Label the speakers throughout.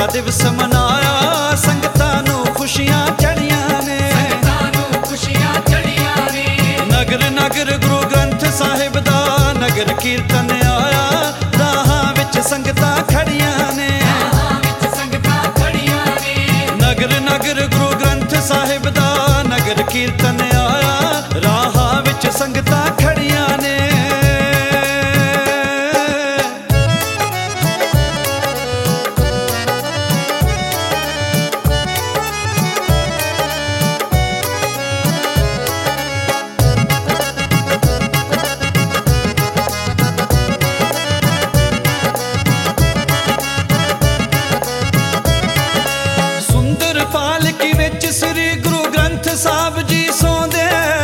Speaker 1: दिवस मनाया, संगतां नूं खुशियां चढ़ियां ने, नगर नगर गुरु ग्रंथ साहिब दा नगर कीर्तन आया, राहां विच संगतां खड़ियां ने, नगर नगर गुरु ग्रंथ साहिब दा नगर कीर्तन आया, राहां विच संगतां खड़ियां ने। श्री गुरु ग्रंथ साहिब जी सौंदे,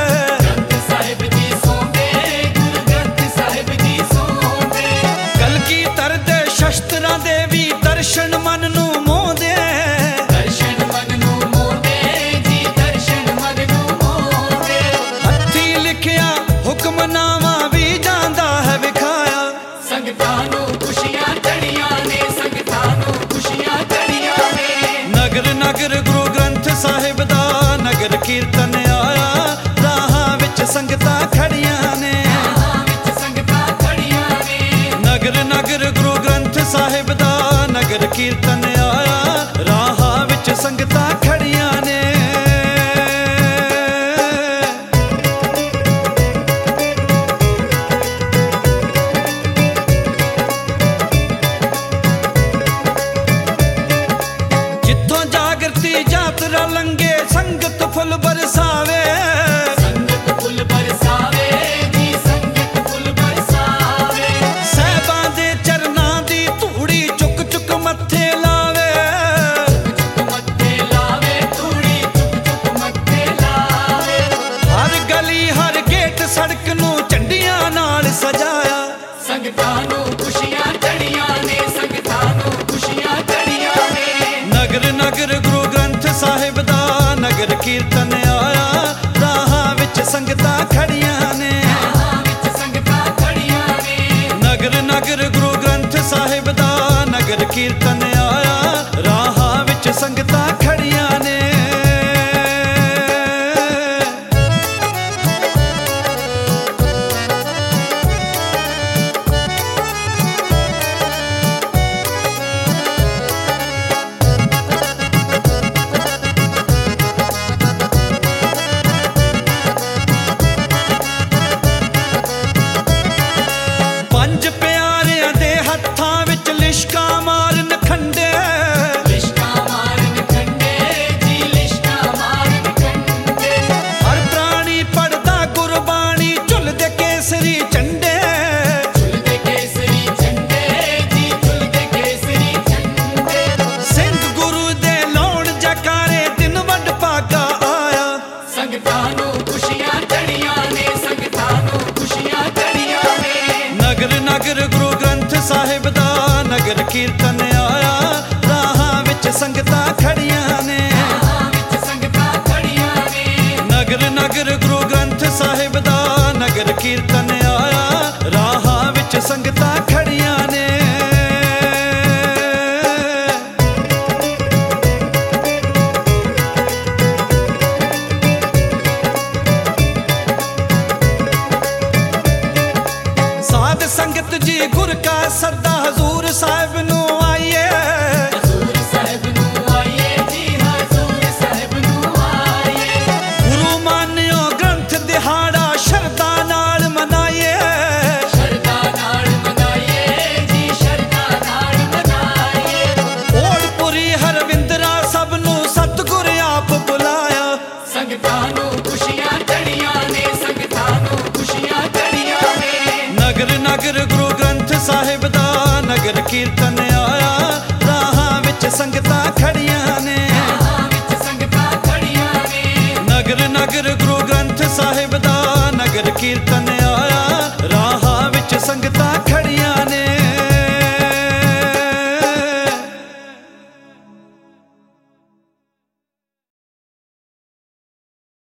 Speaker 1: कलगीधर दे शस्त्रां दे भी दर्शन मन नूं मोहंदे, हत्थी लिखिया हुक्मनामा भी जांदा है विखाया, संगतां नूं खुशियां चढ़ियां ने, संगतां नूं खुशियां चढ़ियां ने, नगर नगर गुरु ग्रंथ साहिब दा नगर कीर्तन आया, राहां विच संगतां खड़ियां ने, नगर नगर गुरु ग्रंथ साहिब दा नगर कीर्तन आया, राहां विच संगतां खड़ियां ने। जिथों जागृति यात्रा लंघे संगत फुल बरसावे, संगत फुल बरसावे जी, संगत फुल बरसावे, साहिबां दे चरनां दी धूड़ी चुक चुक मत्थे लावे, मत्थे लावे धूड़ी चुक चुक मत्थे लावे, हर गली हर गेट सड़क नूं झंडियां नाल सजाया, संगतां नूं खुशियां चढ़ियां ने, संगतां नूं खुशियां चढ़ियां ने, नगर नगर गुरु ग्रंथ साहिब दा नगर कीर्तन आया, राहां विच संगतां खड़ियां ने, नगर नगर गुरु ग्रंथ साहिब दा नगर कीर्तन आया, राहां विच संगतां खड़ियां ने। पंज प्यारियां दे हत्थां विच लिशका मारन खंडे, जी लिशका मारन खंडे, हर प्राणी पढ़दा गुरबाणी झुलदे केसरी झंडे, जी झुलदे केसरी झंडे, सिंध गुरु दे लाउण जकारे दिन वड भागा आया, संगतां नूं खुशियां चढ़ियां ने, संगतां नूं खुशियां चढ़ियां ने, नगर नगर गुरु ग्रंथ साहिब दा नगर कीर्तन आया, राहां विच संगतां खड़ियां ने, नगर नगर गुरु ग्रंथ साहिब दा नगर कीर्तन आया, राहां विच संगतां खड़ियां ने। साध संगत जी गुर का सदा हजूर साहिब नूं आइए, हजूर साहिब नूं आइए जी, हजूर साहिब नूं आइए, गुरु मानियो ग्रंथ दिहाड़ा शरदा नाल मनाइए, शरदा नाल मनाइए जी, शरदा नाल मनाइए, ओड़पुरी हरविंदरा सब नूं सतगुर आप बुलाया, संगतां नूं खुशियां चढ़ियां ने, संगतां नूं खुशियां चढ़ियां ने, नगर नगर गुरु ग्रंथ साहिब दा नगर कीर्तन आया, राहां विच संगतां खड़ियां ने, नगर नगर गुरु ग्रंथ साहिब दा नगर कीर्तन